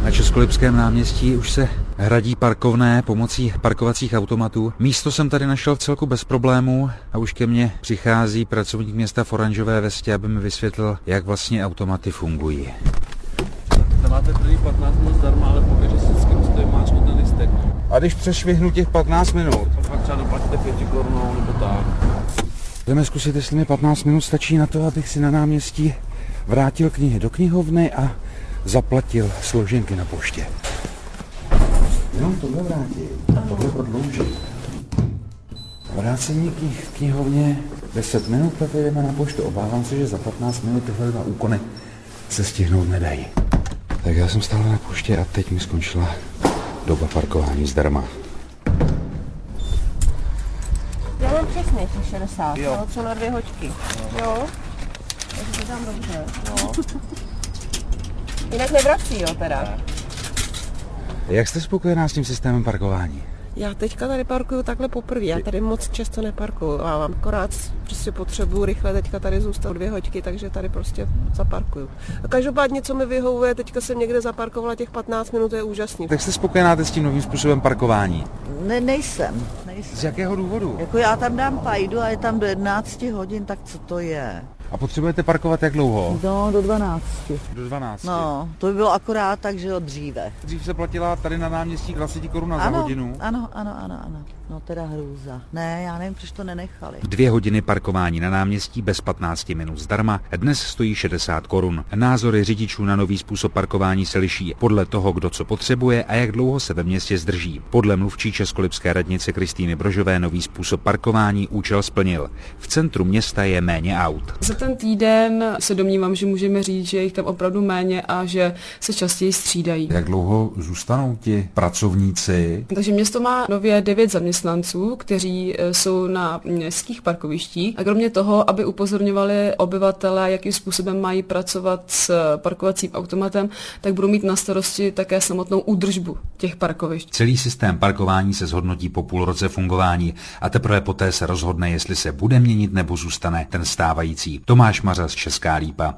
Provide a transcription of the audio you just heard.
Na Českolipském náměstí už se hradí parkovné pomocí parkovacích automatů. Místo jsem tady našel vcelku bez problémů a už ke mně přichází pracovník města v oranžové vestě, aby mi vysvětlil, jak vlastně automaty fungují. Máte první 15 minut zdarma, ale pokud si vždycky musíte máčknout ten listek. A když přešvihnu těch 15 minut? Pak třeba doplatíte 5 korunou nebo tak. Jdeme zkusit, jestli mi 15 minut stačí na to, abych si na náměstí vrátil knihy do knihovny a zaplatil složenky na poště. Jenom tohle vrátím, tohle prodloužím. Vrácení knih v knihovně 10 minut a teď jdeme na poštu. Obávám se, že za 15 minut tyhle dva úkony se stihnout nedají. Tak já jsem stál na poště a teď mi skončila doba parkování zdarma. Já mám přesně těch 60, jo. Co na 2 hoďky. Jo. Takže to dám dobře. Jo. Jinak nevrací, jo, teda. Jak jste spokojená s tím systémem parkování? Já teďka tady parkuju takhle poprvé, já tady moc často neparkuju a mám akorát prostě potřebuji rychle teďka tady zůstat 2 hoďky, takže tady prostě zaparkuju. A každopádně, co mi vyhovuje, teďka jsem někde zaparkovala těch 15 minut, to je úžasný. Tak jste spokojená s tím novým způsobem parkování? Nejsem. Z jakého důvodu? Jako já tam dám pajdu a je tam do 11 hodin, tak co to je? A potřebujete parkovat jak dlouho? No, do 12. Do 12. No, to by bylo akorát tak, že od dříve. Dřív se platila tady na náměstí 20 korun za hodinu. Ano. No teda hrůza. Ne, já nevím, proč to nenechali. 2 hodiny parkování na náměstí bez 15 minut zdarma dnes stojí 60 korun. Názory řidičů na nový způsob parkování se liší podle toho, kdo co potřebuje a jak dlouho se ve městě zdrží. Podle mluvčí Českolipské radnice Kristýny Brožové nový způsob parkování účel splnil. V centru města je méně aut. Za ten týden se domnívám, že můžeme říct, že jich tam opravdu méně a že se častěji střídají. Jak dlouho zůstanou ti pracovníci? Takže město má nově 9 zaměstnanců, kteří jsou na městských parkovištích a kromě toho, aby upozorňovali obyvatele, jakým způsobem mají pracovat s parkovacím automatem, tak budou mít na starosti také samotnou údržbu těch parkovišť. Celý systém parkování se zhodnotí po půl roce fungování a teprve poté se rozhodne, jestli se bude měnit nebo zůstane ten stávající. Tomáš Mařas, Česká Lípa.